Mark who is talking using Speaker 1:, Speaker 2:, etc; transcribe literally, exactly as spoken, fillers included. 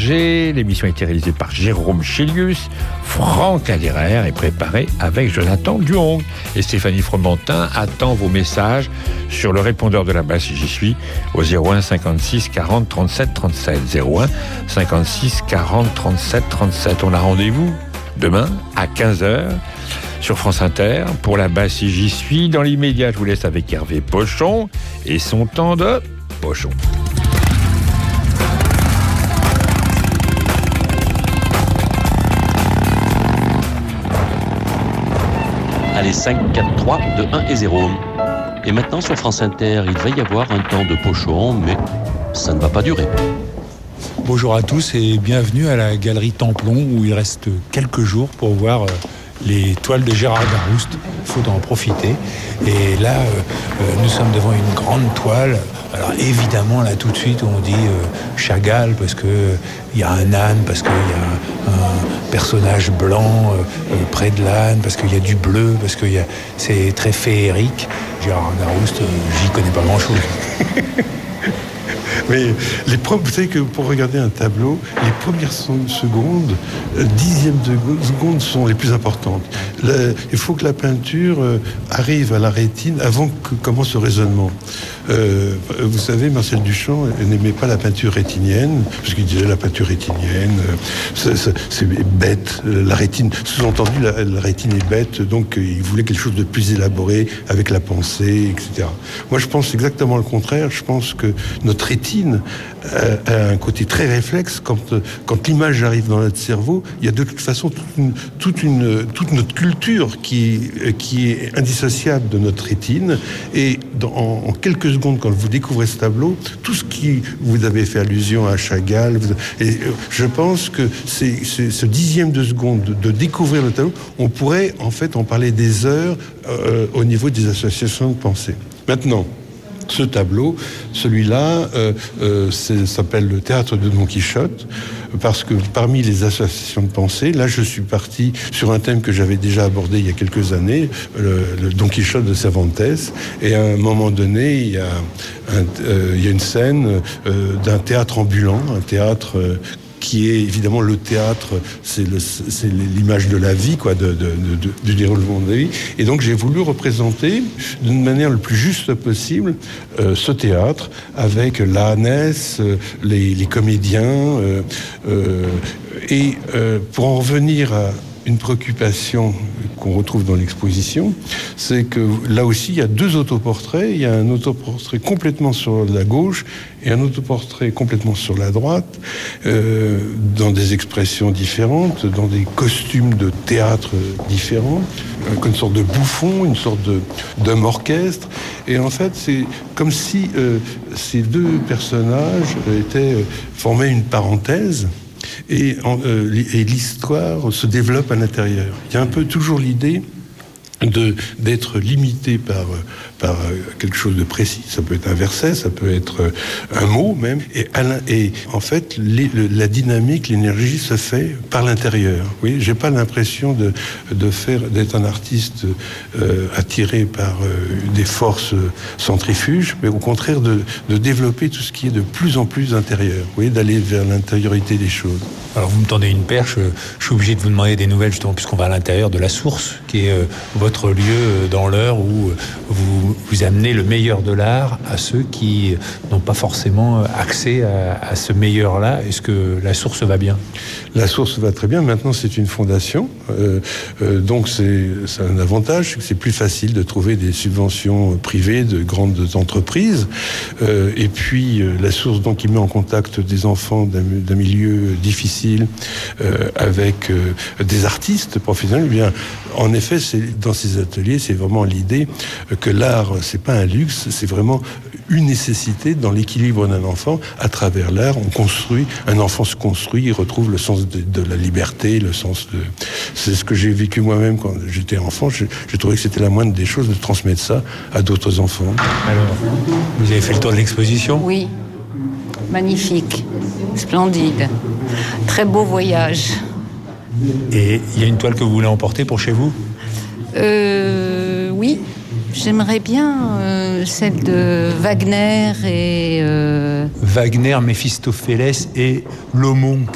Speaker 1: Angers. L'émission a été réalisée par Jérôme Chélius. Franck Aléraire est préparé avec Jonathan Duong. Et Stéphanie Fromentin attend vos messages sur le répondeur de la base si j'y suis au zéro un cinquante-six quarante trente-sept trente-sept. zéro un cinquante-six quarante trente-sept trente-sept. On a rendez-vous demain à quinze heures sur France Inter pour la base si j'y suis. Dans l'immédiat, je vous laisse avec Hervé Pochon et son temps de pochon.
Speaker 2: Allez, cinq, quatre, trois, deux, un et zéro. Et maintenant, sur France Inter, il va y avoir un temps de pochon, mais ça ne va pas durer.
Speaker 3: Bonjour à tous et bienvenue à la Galerie Templon où il reste quelques jours pour voir les toiles de Gérard Darouste. Il faut en profiter. Et là, euh, nous sommes devant une grande toile. Alors évidemment, là tout de suite, on dit euh, Chagall parce que il y a un âne, parce qu'il y a un personnage blanc euh, près de l'âne, parce qu'il y a du bleu, parce que y a... c'est très féerique. Gérard Darouste, euh, j'y connais pas grand-chose.
Speaker 4: Mais les pro- vous savez que pour regarder un tableau, les premières secondes, euh, dixièmes de secondes sont les plus importantes. Le, il faut que la peinture euh, arrive à la rétine avant que commence le raisonnement. Euh, vous savez, Marcel Duchamp n'aimait pas la peinture rétinienne, parce qu'il disait la peinture rétinienne, euh, c'est, c'est, c'est bête, euh, la rétine, sous-entendu, la, la rétine est bête, donc euh, il voulait quelque chose de plus élaboré, avec la pensée, et cetera. Moi, je pense exactement le contraire. Je pense que notre rétine euh, a un côté très réflexe. Quand, euh, quand l'image arrive dans notre cerveau, il y a de toute façon toute, une, toute, une, toute notre culture qui, euh, qui est indissociable de notre rétine, et dans, en, en quelques secondes, quand vous découvrez ce tableau, tout ce qui vous avez fait allusion à Chagall, vous, et je pense que c'est, c'est ce dixième de seconde de, de découvrir le tableau, on pourrait en fait en parler des heures euh, au niveau des associations de pensée. Maintenant, ce tableau, celui-là, euh, euh, s'appelle le Théâtre de Don Quichotte, parce que parmi les associations de pensée, là je suis parti sur un thème que j'avais déjà abordé il y a quelques années, le, le Don Quichotte de Cervantes, et à un moment donné, il y a, un, euh, il y a une scène euh, d'un théâtre ambulant, un théâtre euh, qui est évidemment le théâtre, c'est, le, c'est l'image de la vie, quoi, de, de, de, du déroulement de la vie. Et donc j'ai voulu représenter d'une manière le plus juste possible euh, ce théâtre, avec l'ânesse, euh, les, les comédiens, euh, euh, et euh, pour en revenir à une préoccupation qu'on retrouve dans l'exposition, c'est que là aussi, il y a deux autoportraits. Il y a un autoportrait complètement sur la gauche et un autoportrait complètement sur la droite, euh, dans des expressions différentes, dans des costumes de théâtre différents, euh, une sorte de bouffon, une sorte de, d'homme orchestre. Et en fait, c'est comme si euh, ces deux personnages étaient, euh, formaient une parenthèse. Et, en, euh, et l'histoire se développe à l'intérieur. Il y a un peu toujours l'idée de, d'être limité par, par quelque chose de précis. Ça peut être un verset, ça peut être un mot même. Et, à et en fait, les, le, la dynamique, l'énergie se fait par l'intérieur. Oui, j'ai pas l'impression de, de faire, d'être un artiste euh, attiré par euh, des forces centrifuges, mais au contraire de, de développer tout ce qui est de plus en plus intérieur. Oui, d'aller vers l'intériorité des choses.
Speaker 3: Alors vous me tendez une perche, je suis obligé de vous demander des nouvelles justement puisqu'on va à l'intérieur de la Source, qui est euh, votre lieu dans l'heure où vous, vous amenez le meilleur de l'art à ceux qui n'ont pas forcément accès à, à ce meilleur-là. Est-ce que la Source va bien ?
Speaker 4: La Source va très bien. Maintenant, c'est une fondation. Euh, euh, donc, c'est, c'est un avantage, c'est que c'est plus facile de trouver des subventions privées de grandes entreprises. Euh, et puis, euh, la Source, donc, il met en contact des enfants d'un, d'un milieu difficile euh, avec euh, des artistes professionnels. Eh bien, en effet, c'est, dans ces ateliers, c'est vraiment l'idée que l'art, c'est pas un luxe, c'est vraiment une nécessité dans l'équilibre d'un enfant. À travers l'art, on construit, un enfant se construit, il retrouve le sens de, de la liberté, le sens de... C'est ce que j'ai vécu moi-même quand j'étais enfant. Je, j'ai trouvé que c'était la moindre des choses de transmettre ça à d'autres enfants.
Speaker 3: Alors, vous avez fait le tour de l'exposition ?
Speaker 5: Oui, magnifique, splendide, très beau voyage.
Speaker 3: Et il y a une toile que vous voulez emporter pour chez vous ?
Speaker 5: Euh, oui, j'aimerais bien euh, celle de Wagner et... Euh...
Speaker 3: Wagner, Méphistophélès et Lomon.